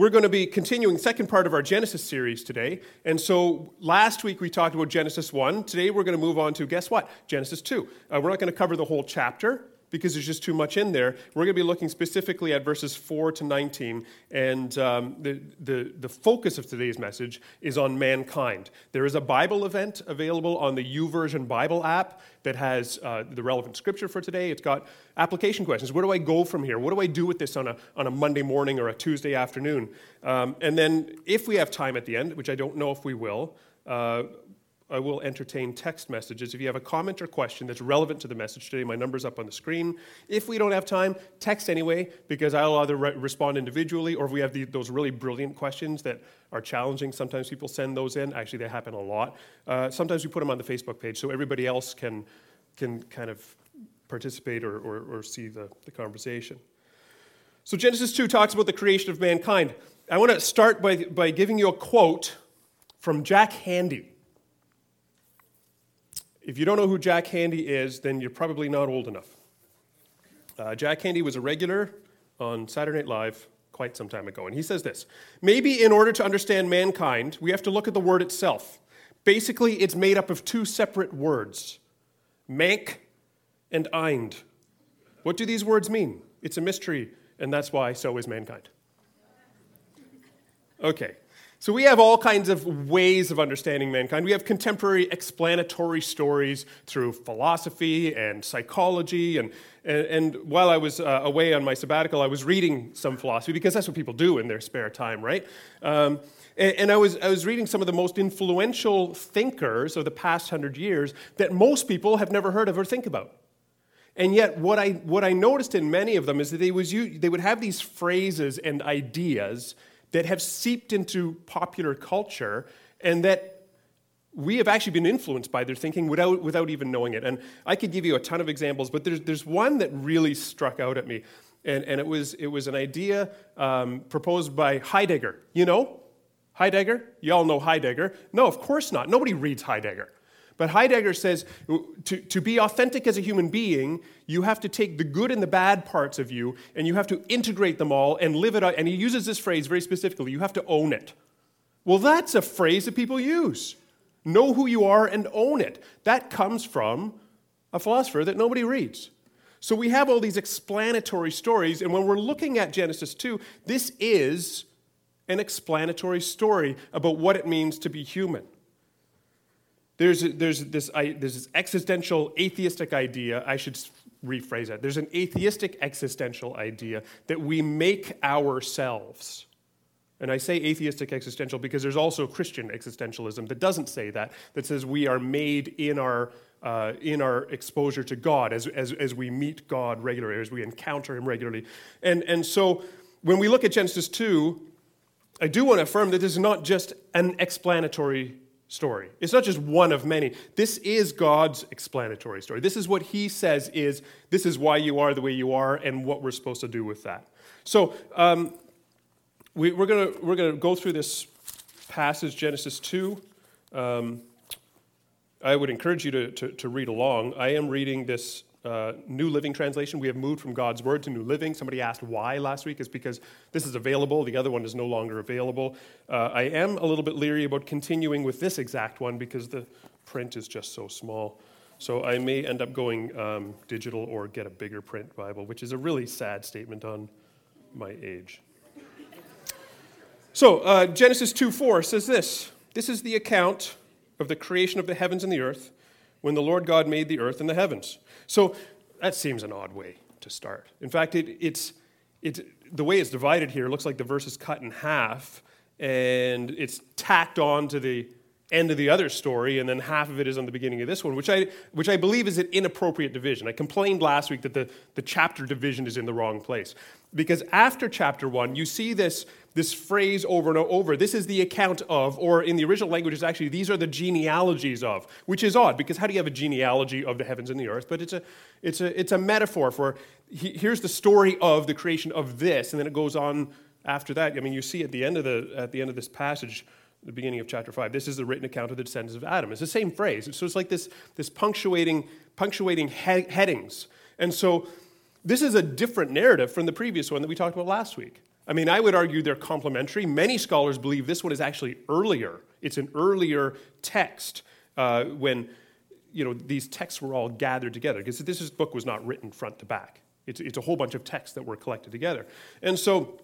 we're going to be continuing the second part of our Genesis series today. And so last week we talked about Genesis 1. Today we're going to move on to, guess what? Genesis 2. We're not going to cover the whole chapter because there's just too much in there. We're going to be looking specifically at verses 4 to 19. And the focus of today's message is on mankind. There is a Bible event available on the YouVersion Bible app that has the relevant scripture for today. It's got application questions. Where do I go from here? What do I do with this on a Monday morning or a Tuesday afternoon? And then if we have time at the end, which I don't know if we will, I will entertain text messages. If you have a comment or question that's relevant to the message today, my number's up on the screen. If we don't have time, text anyway, because I'll either respond individually, or if we have those really brilliant questions that are challenging, sometimes people send those in. Actually, they happen a lot. Sometimes we put them on the Facebook page so everybody else can kind of participate or see the conversation. So Genesis 2 talks about the creation of mankind. I want to start by giving you a quote from Jack Handey. If you don't know who Jack Handey is, then you're probably not old enough. Jack Handey was a regular on Saturday Night Live quite some time ago, and he says this: maybe in order to understand mankind, we have to look at the word itself. Basically, it's made up of two separate words, mank and eind. What do these words mean? It's a mystery, and that's why so is mankind. Okay. So we have all kinds of ways of understanding mankind. We have contemporary explanatory stories through philosophy and psychology. And while I was away on my sabbatical, I was reading some philosophy, because that's what people do in their spare time, right? And I was reading some of the most influential thinkers of the past 100 years that most people have never heard of or think about. And yet what I noticed in many of them is that they would have these phrases and ideas that have seeped into popular culture, and that we have actually been influenced by their thinking without even knowing it. And I could give you a ton of examples, but there's one that really struck out at me, and it was an idea proposed by Heidegger. You know Heidegger? You all know Heidegger. No, of course not. Nobody reads Heidegger. But Heidegger says to be authentic as a human being, you have to take the good and the bad parts of you, and you have to integrate them all and live it out. And he uses this phrase very specifically: you have to own it. Well, that's a phrase that people use. Know who you are and own it. That comes from a philosopher that nobody reads. So we have all these explanatory stories, and when we're looking at Genesis 2, this is an explanatory story about what it means to be human. There's this existential atheistic idea. I should rephrase that. There's an atheistic existential idea that we make ourselves. And I say atheistic existential because there's also Christian existentialism that doesn't say that says we are made in our exposure to God, as we meet God regularly, as we encounter him regularly. And so when we look at Genesis 2, I do want to affirm that this is not just an explanatory story. It's not just one of many. This is God's explanatory story. This is what he says this is why you are the way you are, and what we're supposed to do with that. So we're gonna go through this passage, Genesis 2. I would encourage you to read along. I am reading this New Living Translation. We have moved from God's Word to New Living. Somebody asked why last week. It's because this is available. The other one is no longer available. I am a little bit leery about continuing with this exact one because the print is just so small. So I may end up going digital or get a bigger print Bible, which is a really sad statement on my age. So Genesis 2:4 says this: "This is the account of the creation of the heavens and the earth, when the Lord God made the earth and the heavens." So that seems an odd way to start. In fact, it's the way it's divided here, it looks like the verse is cut in half, and it's tacked on to the end of the other story, and then half of it is on the beginning of this one, which I believe is an inappropriate division. I complained last week that the chapter division is in the wrong place. Because after chapter 1, you see this phrase over and over. This is the account of, or in the original language, it's actually, these are the genealogies of, which is odd, because how do you have a genealogy of the heavens and the earth? But it's a metaphor for, here's the story of the creation of this, and then it goes on after that. I mean, you see at the end of this passage, the beginning of chapter 5, this is the written account of the descendants of Adam. It's the same phrase. So it's like this punctuating headings. And so this is a different narrative from the previous one that we talked about last week. I mean, I would argue they're complementary. Many scholars believe this one is actually earlier. It's an earlier text when these texts were all gathered together, because this book was not written front to back. It's a whole bunch of texts that were collected together. And so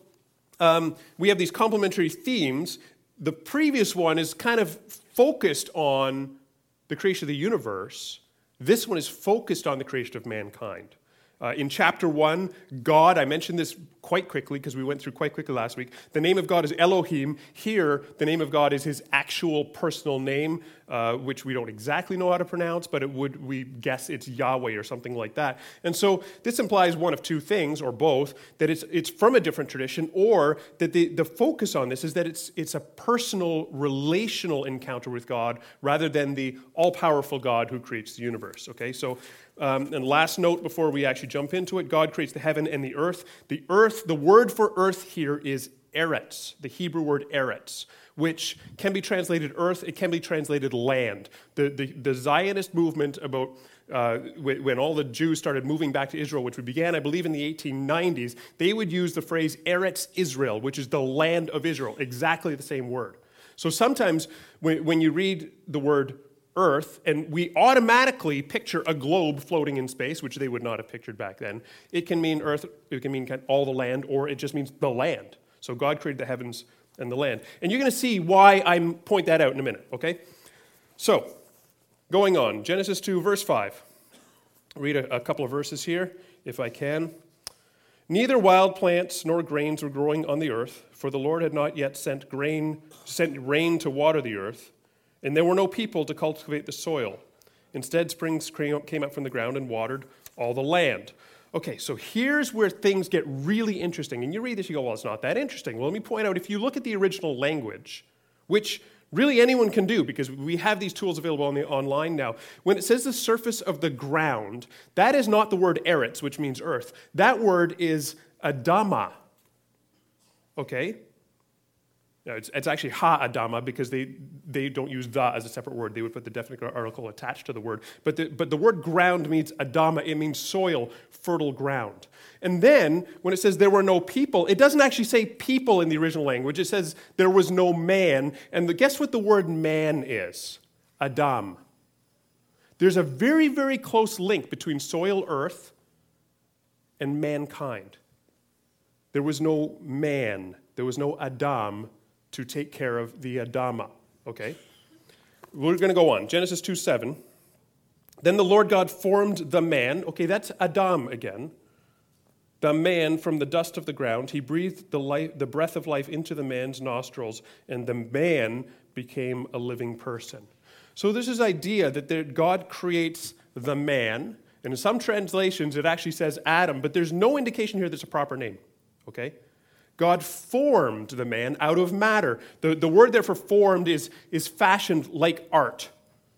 we have these complementary themes. The previous one is kind of focused on the creation of the universe. This one is focused on the creation of mankind. In chapter 1, God, I mentioned this quite quickly because we went through quite quickly last week. The name of God is Elohim. Here, the name of God is his actual personal name, which we don't exactly know how to pronounce, but we guess it's Yahweh or something like that. And so this implies one of two things, or both, that it's from a different tradition, or that the focus on this is that it's a personal, relational encounter with God rather than the all-powerful God who creates the universe. Okay, so and last note before we actually jump into it, God creates the heaven and the earth. The word for earth here is eretz, the Hebrew word eretz, which can be translated earth, it can be translated land. The Zionist movement about when all the Jews started moving back to Israel, which began, I believe, in the 1890s, they would use the phrase Eretz Israel, which is the land of Israel, exactly the same word. So sometimes when you read the word earth, and we automatically picture a globe floating in space, which they would not have pictured back then. It can mean earth, it can mean all the land, or it just means the land. So God created the heavens and the land. And you're going to see why I point that out in a minute, okay? So, going on, Genesis 2, verse 5. I'll read a couple of verses here, if I can. Neither wild plants nor grains were growing on the earth, for the Lord had not yet sent rain to water the earth, and there were no people to cultivate the soil. Instead, springs came up from the ground and watered all the land. Okay, so here's where things get really interesting. And you read this, you go, well, it's not that interesting. Well, let me point out, if you look at the original language, which really anyone can do because we have these tools available online now, when it says the surface of the ground, that is not the word eretz, which means earth. That word is Adama. Okay? Now, it's actually ha-adama because they don't use the as a separate word. They would put the definite article attached to the word. But the word ground means adama. It means soil, fertile ground. And then, when it says there were no people, it doesn't actually say people in the original language. It says there was no man. And guess what the word man is? Adam. There's a very, very close link between soil, earth, and mankind. There was no man. There was no Adam to take care of the Adama, okay? We're going to go on. Genesis 2:7. Then the Lord God formed the man. Okay, that's Adam again. The man from the dust of the ground. He breathed the breath of life into the man's nostrils, and the man became a living person. So there's this idea that God creates the man, and in some translations it actually says Adam, but there's no indication here that's a proper name, okay? God formed the man out of matter. The word there for formed is fashioned like art.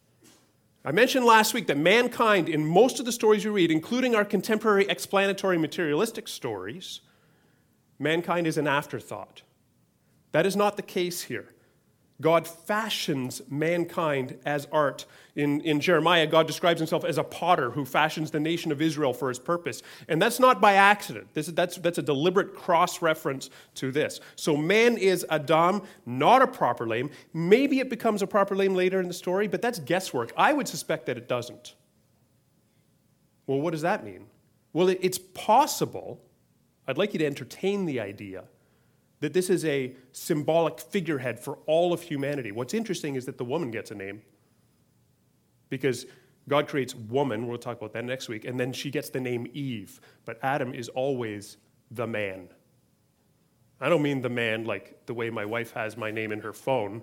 I mentioned last week that mankind, in most of the stories you read, including our contemporary explanatory materialistic stories, mankind is an afterthought. That is not the case here. God fashions mankind as art. In Jeremiah, God describes himself as a potter who fashions the nation of Israel for his purpose. And that's not by accident. That's a deliberate cross-reference to this. So man is Adam, not a proper name. Maybe it becomes a proper name later in the story, but that's guesswork. I would suspect that it doesn't. Well, what does that mean? Well, it's possible. I'd like you to entertain the idea that this is a symbolic figurehead for all of humanity. What's interesting is that the woman gets a name because God creates woman, we'll talk about that next week, and then she gets the name Eve. But Adam is always the man. I don't mean the man like the way my wife has my name in her phone.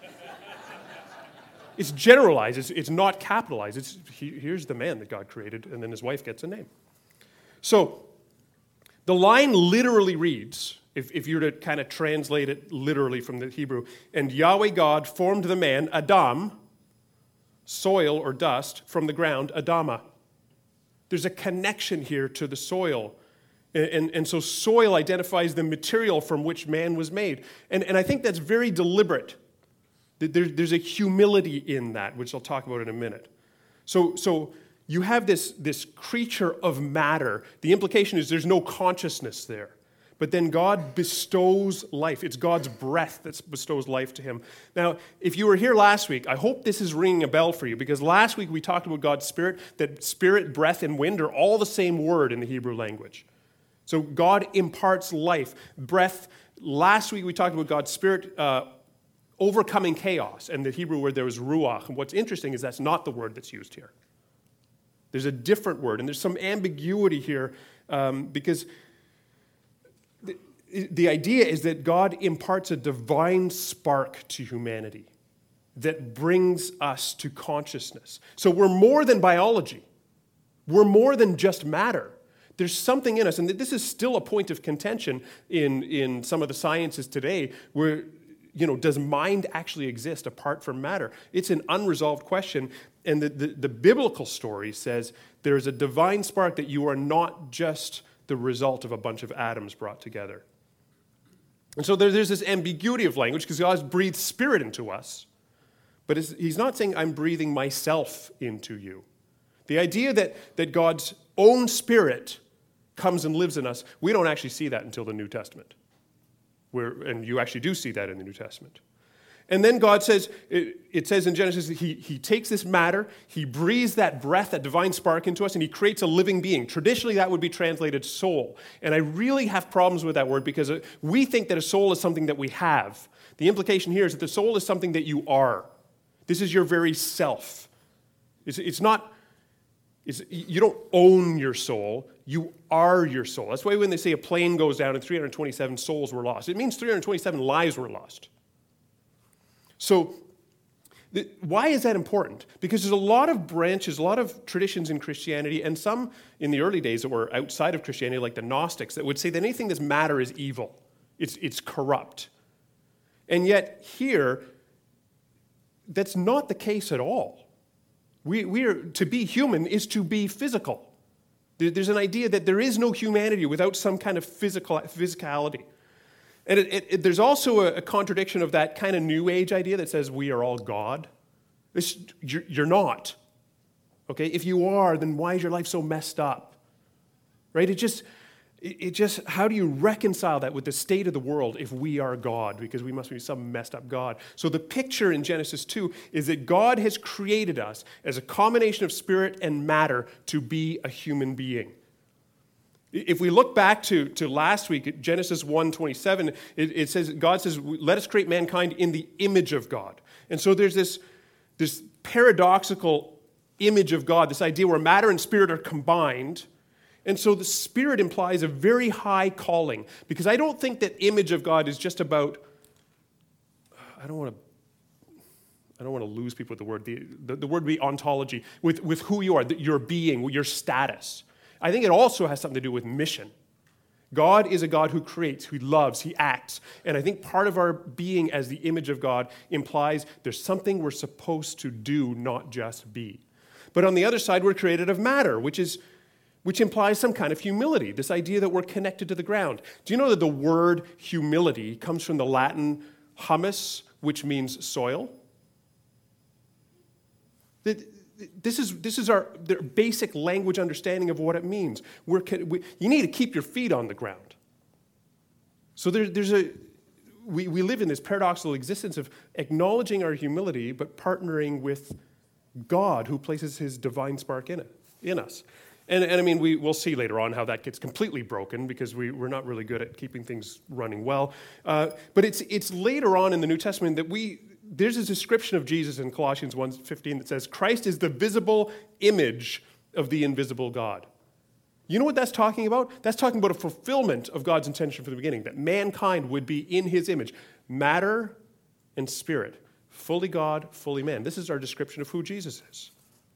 It's generalized, it's not capitalized. Here's the man that God created, and then his wife gets a name. So the line literally reads, if you were to kind of translate it literally from the Hebrew, and Yahweh God formed the man, Adam, soil or dust, from the ground, Adama. There's a connection here to the soil. And so soil identifies the material from which man was made. And I think that's very deliberate. There's a humility in that, which I'll talk about in a minute. So you have this creature of matter. The implication is there's no consciousness there. But then God bestows life. It's God's breath that bestows life to him. Now, if you were here last week, I hope this is ringing a bell for you, because last week we talked about God's Spirit, that spirit, breath, and wind are all the same word in the Hebrew language. So God imparts life, breath. Last week we talked about God's Spirit overcoming chaos, and the Hebrew word there was ruach. And what's interesting is that's not the word that's used here. There's a different word, and there's some ambiguity here because the idea is that God imparts a divine spark to humanity that brings us to consciousness. So we're more than biology. We're more than just matter. There's something in us, and this is still a point of contention in some of the sciences today, where, does mind actually exist apart from matter? It's an unresolved question, and the biblical story says there's a divine spark, that you are not just the result of a bunch of atoms brought together. And so there's this ambiguity of language, because God breathed spirit into us, but he's not saying, I'm breathing myself into you. The idea that God's own Spirit comes and lives in us, we don't actually see that until the New Testament. And you actually do see that in the New Testament. And then God says, it says in Genesis, that he takes this matter, he breathes that breath, that divine spark into us, and he creates a living being. Traditionally, that would be translated soul. And I really have problems with that word, because we think that a soul is something that we have. The implication here is that the soul is something that you are. This is your very self. You don't own your soul, you are your soul. That's why when they say a plane goes down and 327 souls were lost, it means 327 lives were lost. So why is that important? Because there's a lot of branches, a lot of traditions in Christianity, and some in the early days that were outside of Christianity, like the Gnostics, that would say that anything that's matter is evil. It's corrupt. And yet here, that's not the case at all. We are, to be human is to be physical. There's an idea that there is no humanity without some kind of physicality. And there's also a contradiction of that kind of New Age idea that says we are all God. You're not. Okay? If you are, then why is your life so messed up? Right? It just, how do you reconcile that with the state of the world if we are God? Because we must be some messed up God. So the picture in Genesis 2 is that God has created us as a combination of spirit and matter to be a human being. If we look back to last week, Genesis 1:27, it says, God says, let us create mankind in the image of God. And so there's this paradoxical image of God, this idea where matter and spirit are combined. And so the Spirit implies a very high calling, because I don't think that image of God is just about, I don't want to lose people with the word. The word would be ontology, with who you are, your being, your status. I think it also has something to do with mission. God is a God who creates, who loves, he acts. And I think part of our being as the image of God implies there's something we're supposed to do, not just be. But on the other side, we're created of matter, which implies some kind of humility, this idea that we're connected to the ground. Do you know that the word humility comes from the Latin humus, which means soil? This is their basic language understanding of what it means. You need to keep your feet on the ground. So we live in this paradoxical existence of acknowledging our humility, but partnering with God, who places his divine spark in us. And I mean, we'll see later on how that gets completely broken, because we're not really good at keeping things running well. But it's later on in the New Testament that there's a description of Jesus in Colossians 1:15 that says, Christ is the visible image of the invisible God. You know what that's talking about? That's talking about a fulfillment of God's intention from the beginning, that mankind would be in his image, matter and spirit, fully God, fully man. This is our description of who Jesus is.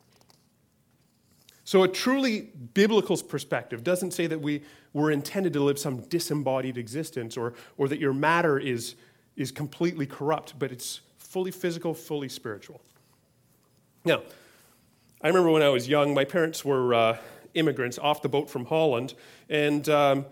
So a truly biblical perspective doesn't say that we're intended to live some disembodied existence, or that your matter is completely corrupt, but it's fully physical, fully spiritual. Now, I remember when I was young, my parents were immigrants off the boat from Holland, and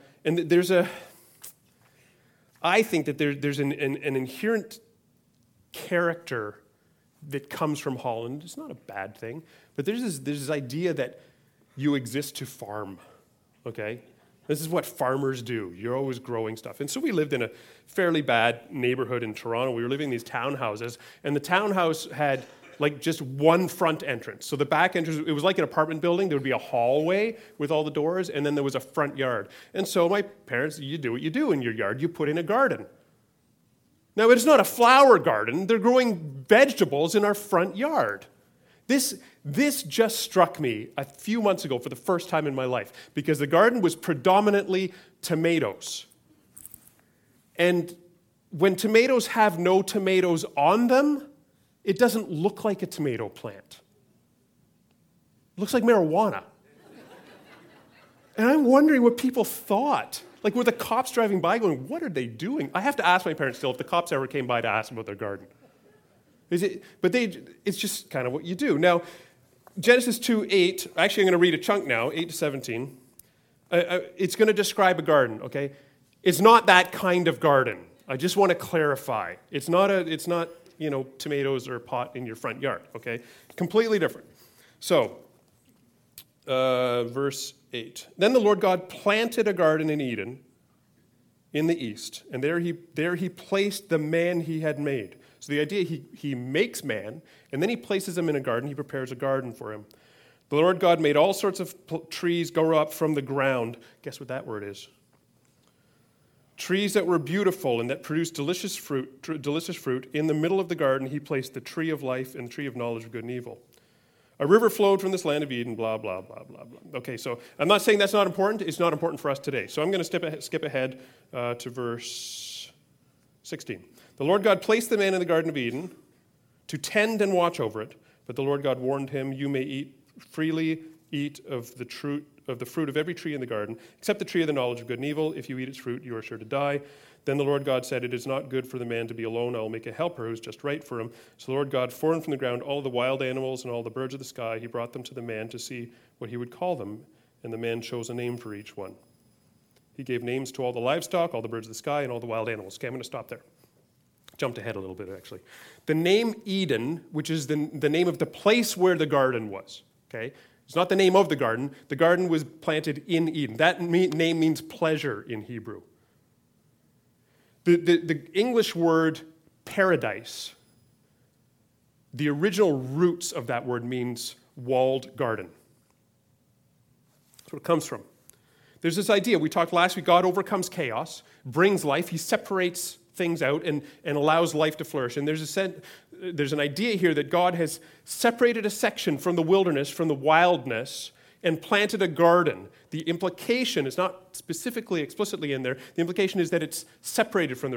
I think that there's an inherent character that comes from Holland. It's not a bad thing, but there's this idea that you exist to farm, okay? This is what farmers do. You're always growing stuff. And so we lived in a fairly bad neighborhood in Toronto. We were living in these townhouses, and the townhouse had like just one front entrance. So the back entrance, it was like an apartment building. There would be a hallway with all the doors, and then there was a front yard. And so my parents, you do what you do in your yard. You put in a garden. Now, it's not a flower garden. They're growing vegetables in our front yard. This just struck me a few months ago for the first time in my life, because the garden was predominantly tomatoes. And when tomatoes have no tomatoes on them, it doesn't look like a tomato plant. It looks like marijuana. And I'm wondering what people thought. Like, were the cops driving by going, what are they doing? I have to ask my parents still if the cops ever came by to ask about their garden. It's just kind of what you do. Now, Genesis 2:8, actually I'm going to read a chunk now, 8 to 17. It's going to describe a garden, okay? It's not that kind of garden. I just want to clarify. It's not tomatoes or a pot in your front yard, okay? Completely different. So, verse 8. Then the Lord God planted a garden in Eden in the east, and there he placed the man he had made. So the idea, he makes man, and then he places him in a garden. He prepares a garden for him. The Lord God made all sorts of trees grow up from the ground. Guess what that word is? Trees that were beautiful and that produced delicious fruit. In the middle of the garden, he placed the tree of life and the tree of knowledge of good and evil. A river flowed from this land of Eden, blah, blah, blah, blah, blah. Okay, so I'm not saying that's not important. It's not important for us today. So I'm going to skip ahead to verse 16. The Lord God placed the man in the Garden of Eden to tend and watch over it, but the Lord God warned him, you may freely eat of the fruit of every tree in the garden, except the tree of the knowledge of good and evil. If you eat its fruit, you are sure to die. Then the Lord God said, it is not good for the man to be alone. I will make a helper who is just right for him. So the Lord God formed from the ground all the wild animals and all the birds of the sky. He brought them to the man to see what he would call them, and the man chose a name for each one. He gave names to all the livestock, all the birds of the sky, and all the wild animals. Okay, I'm going to stop there. Jumped ahead a little bit, actually. The name Eden, which is the name of the place where the garden was, okay? It's not the name of the garden. The garden was planted in Eden. That name means pleasure in Hebrew. The English word paradise, the original roots of that word means walled garden. That's where it comes from. There's this idea, we talked last week, God overcomes chaos, brings life, he separates things out and allows life to flourish. And there's an idea here that God has separated a section from the wilderness, from the wildness, and planted a garden. The implication is not specifically, explicitly in there. The implication is that it's separated from the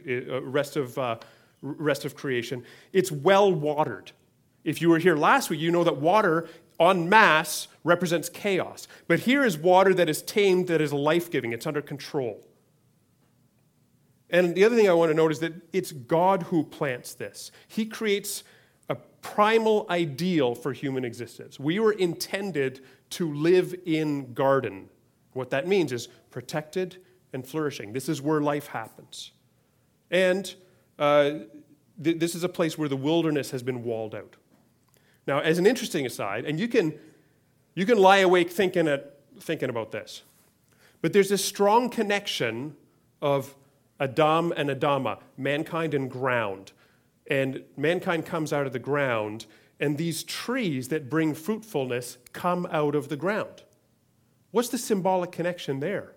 rest of creation. It's well watered. If you were here last week, you know that water en masse represents chaos. But here is water that is tamed, that is life-giving. It's under control. And the other thing I want to note is that it's God who plants this. He creates a primal ideal for human existence. We were intended to live in garden. What that means is protected and flourishing. This is where life happens. And this is a place where the wilderness has been walled out. Now, as an interesting aside, and you can lie awake thinking about this, but there's this strong connection of Adam and Adama, mankind and ground. And mankind comes out of the ground, and these trees that bring fruitfulness come out of the ground. What's the symbolic connection there?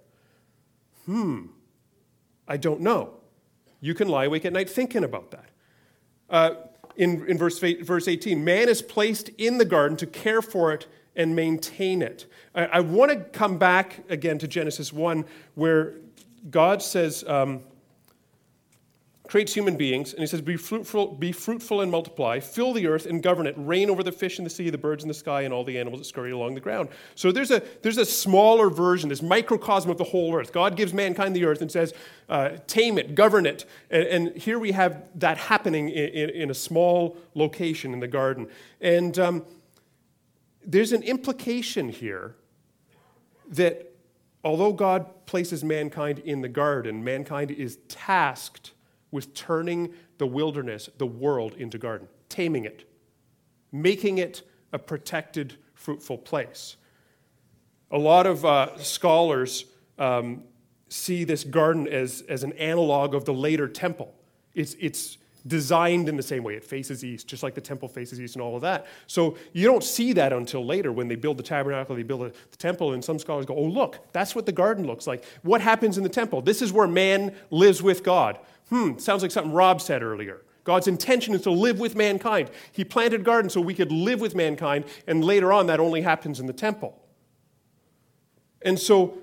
I don't know. You can lie awake at night thinking about that. In verse 18, man is placed in the garden to care for it and maintain it. I want to come back again to Genesis 1, where God says, creates human beings, and he says, be fruitful and multiply, fill the earth and govern it, reign over the fish in the sea, the birds in the sky, and all the animals that scurry along the ground. So there's a smaller version, this microcosm of the whole earth. God gives mankind the earth and says, tame it, govern it. And here we have that happening in a small location in the garden. And there's an implication here that although God places mankind in the garden, mankind is tasked with turning the wilderness, the world, into garden, taming it, making it a protected, fruitful place. A lot of scholars see this garden as an analog of the later temple. It's designed in the same way. It faces east, just like the temple faces east and all of that. So you don't see that until later when they build the tabernacle, they build the temple, and some scholars go, oh, look, that's what the garden looks like. What happens in the temple? This is where man lives with God. Sounds like something Rob said earlier. God's intention is to live with mankind. He planted a garden so we could live with mankind, and later on that only happens in the temple. And so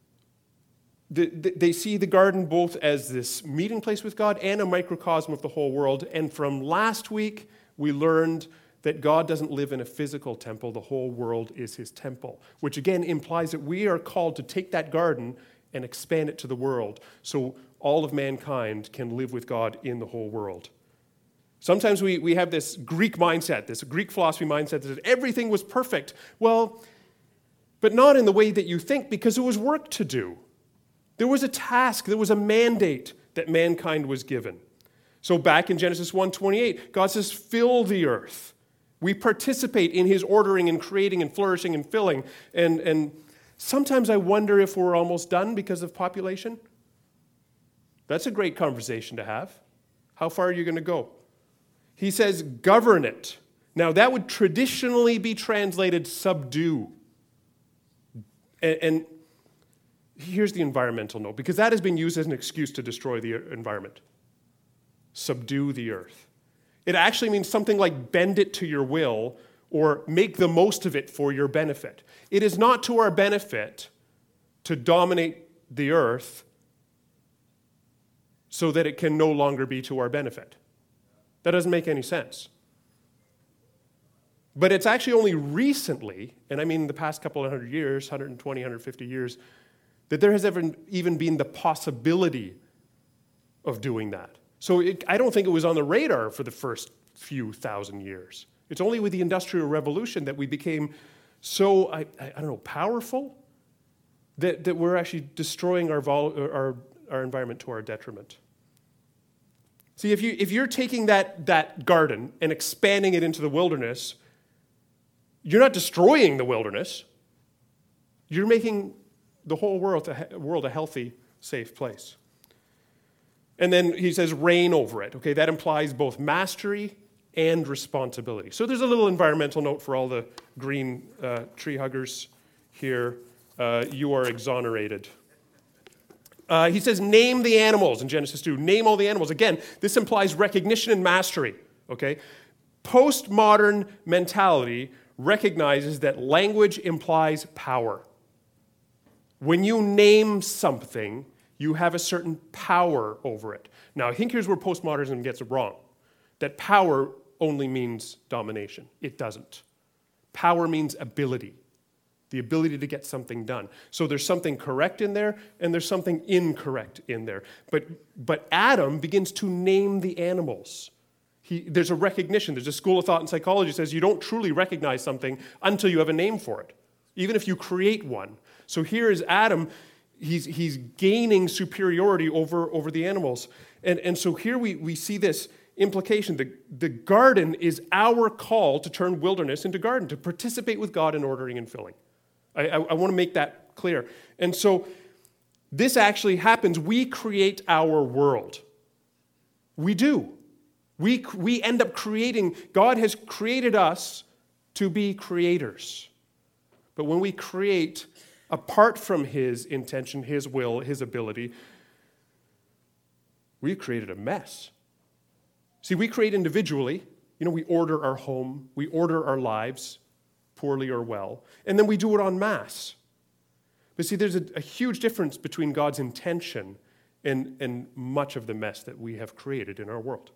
they see the garden both as this meeting place with God and a microcosm of the whole world. And from last week, we learned that God doesn't live in a physical temple. The whole world is his temple, which again implies that we are called to take that garden and expand it to the world so all of mankind can live with God in the whole world. Sometimes we have this Greek mindset, this Greek philosophy mindset that says everything was perfect. Well, but not in the way that you think, because there was work to do. There was a task, there was a mandate that mankind was given. So back in Genesis 1:28, God says, fill the earth. We participate in his ordering and creating and flourishing and filling. And sometimes I wonder if we're almost done because of population. That's a great conversation to have. How far are you going to go? He says, govern it. Now, that would traditionally be translated subdue. And here's the environmental note, because that has been used as an excuse to destroy the environment. Subdue the earth. It actually means something like bend it to your will or make the most of it for your benefit. It is not to our benefit to dominate the earth so that it can no longer be to our benefit. That doesn't make any sense. But it's actually only recently, and I mean the past couple of 100 years, 120, 150 years, that there has ever even been the possibility of doing that. So I don't think it was on the radar for the first few thousand years. It's only with the Industrial Revolution that we became so, I don't know, powerful that we're actually destroying our environment to our detriment. See, if you're taking that garden and expanding it into the wilderness, you're not destroying the wilderness. You're making the whole world a healthy, safe place. And then he says reign over it. Okay, that implies both mastery and responsibility. So there's a little environmental note for all the green tree huggers here. You are exonerated. He says name the animals in Genesis 2. Name all the animals. Again, this implies recognition and mastery. Okay, postmodern mentality recognizes that language implies power. When you name something, you have a certain power over it. Now, I think here's where postmodernism gets it wrong. That power only means domination. It doesn't. Power means ability. The ability to get something done. So there's something correct in there, and there's something incorrect in there. But Adam begins to name the animals. There's a recognition. There's a school of thought in psychology that says you don't truly recognize something until you have a name for it, even if you create one. So here is Adam. He's gaining superiority over the animals. And so here we see this implication. The garden is our call to turn wilderness into garden, to participate with God in ordering and filling. I want to make that clear. And so this actually happens. We create our world. We do. We end up creating. God has created us to be creators. But when we create apart from his intention, his will, his ability, we've created a mess. See, we create individually. We order our home, we order our lives, poorly or well, and then we do it en masse. But see, there's a huge difference between God's intention and much of the mess that we have created in our world.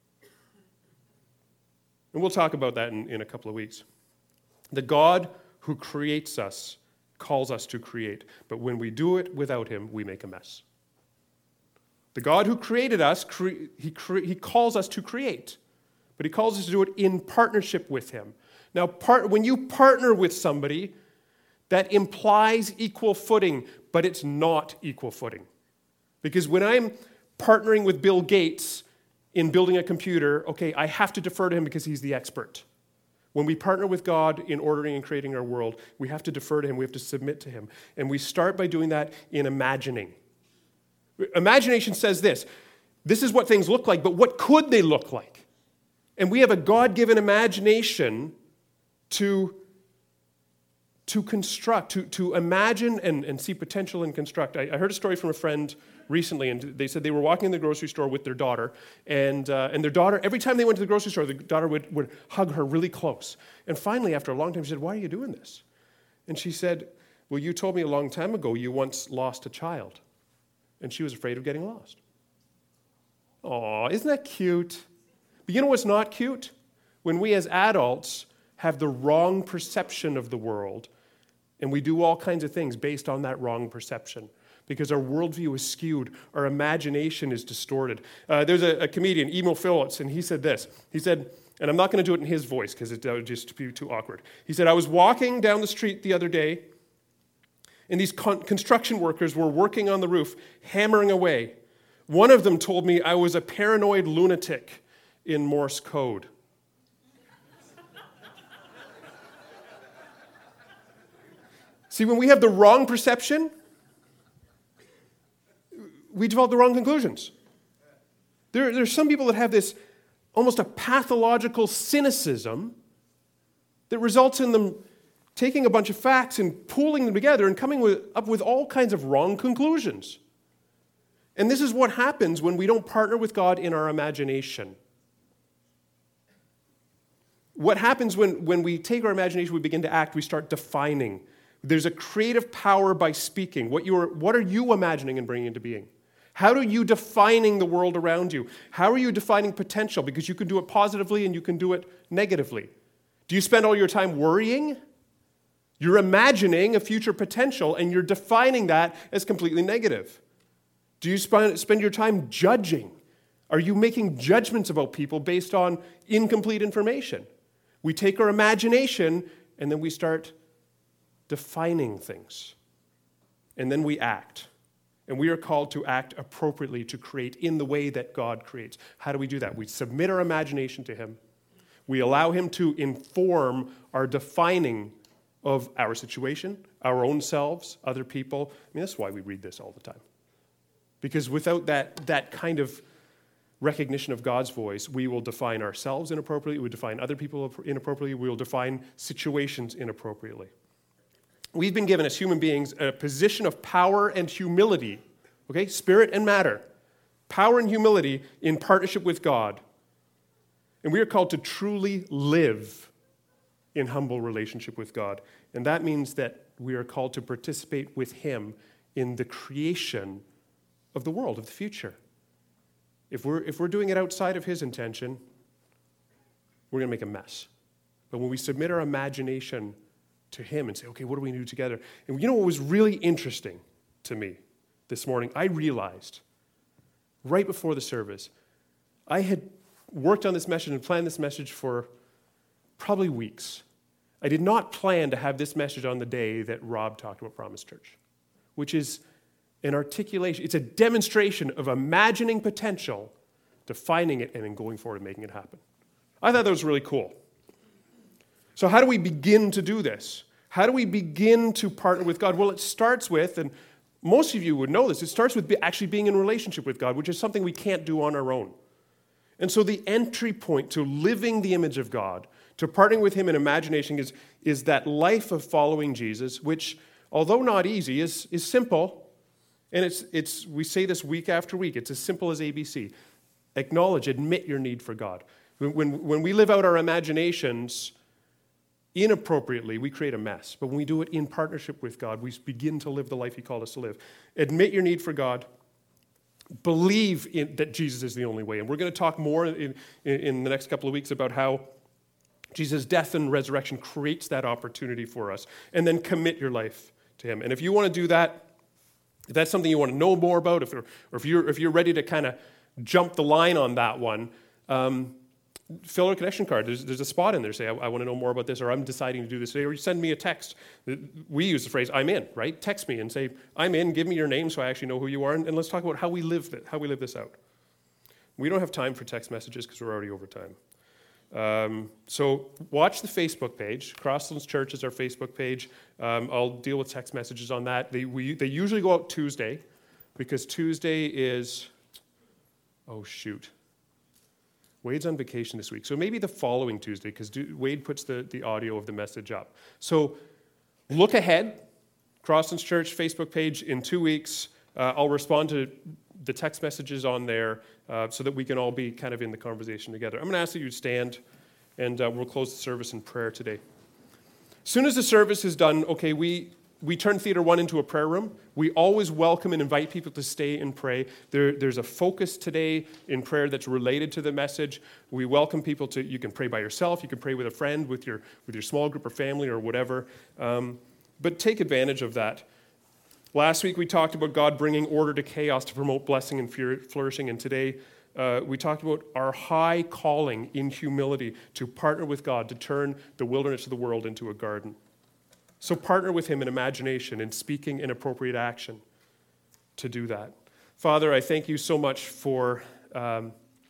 And we'll talk about that in a couple of weeks. The God who creates us calls us to create, but when we do it without him, we make a mess. The God who created us, he calls us to create, but he calls us to do it in partnership with him. Now, when you partner with somebody, that implies equal footing, but it's not equal footing. Because when I'm partnering with Bill Gates in building a computer, okay, I have to defer to him because he's the expert. When we partner with God in ordering and creating our world, we have to defer to him, we have to submit to him. And we start by doing that in imagining. Imagination says this is what things look like, but what could they look like? And we have a God-given imagination to construct, to imagine and see potential and construct. I heard a story from a friend recently, and they said they were walking in the grocery store with their daughter, and their daughter, every time they went to the grocery store, the daughter would hug her really close. And finally, after a long time, she said, "Why are you doing this?" And she said, "Well, you told me a long time ago you once lost a child." And she was afraid of getting lost. Aw, isn't that cute? But you know what's not cute? When we as adults have the wrong perception of the world, and we do all kinds of things based on that wrong perception. Because our worldview is skewed, our imagination is distorted. There's a comedian, Emo Phillips, and he said this. He said, and I'm not going to do it in his voice because it would just be too awkward. He said, "I was walking down the street the other day, and these construction workers were working on the roof, hammering away. One of them told me I was a paranoid lunatic in Morse code." See, when we have the wrong perception, we develop the wrong conclusions. There's some people that have this almost a pathological cynicism that results in them taking a bunch of facts and pooling them together and coming up with all kinds of wrong conclusions. And this is what happens when we don't partner with God in our imagination. What happens when we take our imagination, we begin to act, we start defining. There's a creative power by speaking. What are you imagining and bringing into being? How are you defining the world around you? How are you defining potential? Because you can do it positively and you can do it negatively. Do you spend all your time worrying? You're imagining a future potential and you're defining that as completely negative. Do you spend your time judging? Are you making judgments about people based on incomplete information? We take our imagination and then we start defining things. And then we act. And we are called to act appropriately to create in the way that God creates. How do we do that? We submit our imagination to him. We allow him to inform our defining of our situation, our own selves, other people. I mean, that's why we read this all the time. Because without that kind of recognition of God's voice, we will define ourselves inappropriately, we will define other people inappropriately, we will define situations inappropriately. We've been given as human beings a position of power and humility, okay? Spirit and matter. Power and humility in partnership with God. And we are called to truly live in humble relationship with God. And that means that we are called to participate with him in the creation of the world, of the future. If we're doing it outside of his intention, we're going to make a mess. But when we submit our imagination to him and say, okay, what do we do together? And you know what was really interesting to me this morning? I realized right before the service, I had worked on this message and planned this message for probably weeks. I did not plan to have this message on the day that Rob talked about Promise Church, which is an articulation. It's a demonstration of imagining potential, defining it, and then going forward and making it happen. I thought that was really cool. So how do we begin to do this? How do we begin to partner with God? Well, it starts with, and most of you would know this, it starts with actually being in relationship with God, which is something we can't do on our own. And so the entry point to living the image of God, to partnering with him in imagination, is that life of following Jesus, which, although not easy, is simple. And it's we say this week after week. It's as simple as ABC. Acknowledge, admit your need for God. When we live out our imaginations inappropriately, we create a mess. But when we do it in partnership with God, we begin to live the life he called us to live. Admit your need for God. Believe that Jesus is the only way. And we're going to talk more in the next couple of weeks about how Jesus' death and resurrection creates that opportunity for us. And then commit your life to him. And if you want to do that, if that's something you want to know more about, or if you're ready to kind of jump the line on that one, fill out a connection card. There's a spot in there. Say, I want to know more about this, or I'm deciding to do this today, or you send me a text. We use the phrase, I'm in, right? Text me and say, I'm in, give me your name so I actually know who you are, and let's talk about how we live this out. We don't have time for text messages because we're already over time. So watch the Facebook page. Crosslands Church is our Facebook page. I'll deal with text messages on that. They usually go out Tuesday, because Tuesday is, oh shoot, Wade's on vacation this week. So maybe the following Tuesday, because Wade puts the audio of the message up. So look ahead. Crosslands Church Facebook page in 2 weeks. I'll respond to the text messages on there so that we can all be kind of in the conversation together. I'm going to ask that you stand, and we'll close the service in prayer today. As soon as the service is done, okay, we turn Theater 1 into a prayer room. We always welcome and invite people to stay and pray. There's a focus today in prayer that's related to the message. We welcome people to, you can pray by yourself, you can pray with a friend, with your small group or family or whatever. But take advantage of that. Last week we talked about God bringing order to chaos to promote blessing and flourishing, and today we talked about our high calling in humility to partner with God to turn the wilderness of the world into a garden. So partner with him in imagination and speaking in appropriate action to do that. Father, I thank you so much for the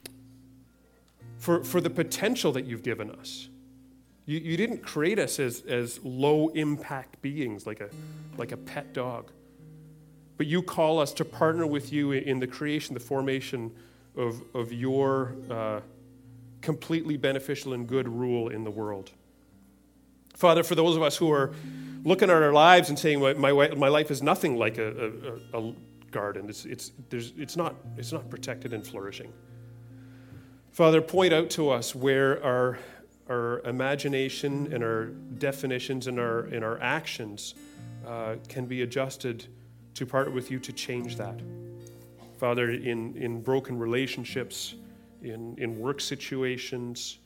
potential that you've given us. You didn't create us as low-impact beings like a pet dog. But you call us to partner with you in the creation, the formation of your completely beneficial and good rule in the world. Father, for those of us who are looking at our lives and saying, my life is nothing like a garden. It's not protected and flourishing. Father, point out to us where our imagination and our definitions and our actions can be adjusted to partner with you to change that. Father, in broken relationships, in work situations,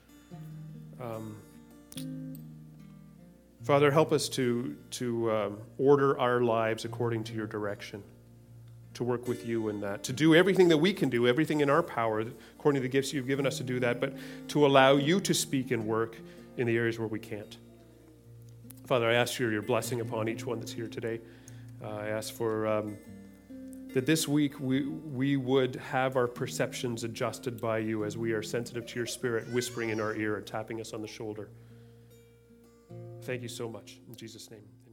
Father, help us to order our lives according to your direction, to work with you in that, to do everything that we can do, everything in our power, according to the gifts you've given us to do that, but to allow you to speak and work in the areas where we can't. Father, I ask for your blessing upon each one that's here today. I ask for that this week we would have our perceptions adjusted by you as we are sensitive to your Spirit whispering in our ear and tapping us on the shoulder. Thank you so much. In Jesus' name.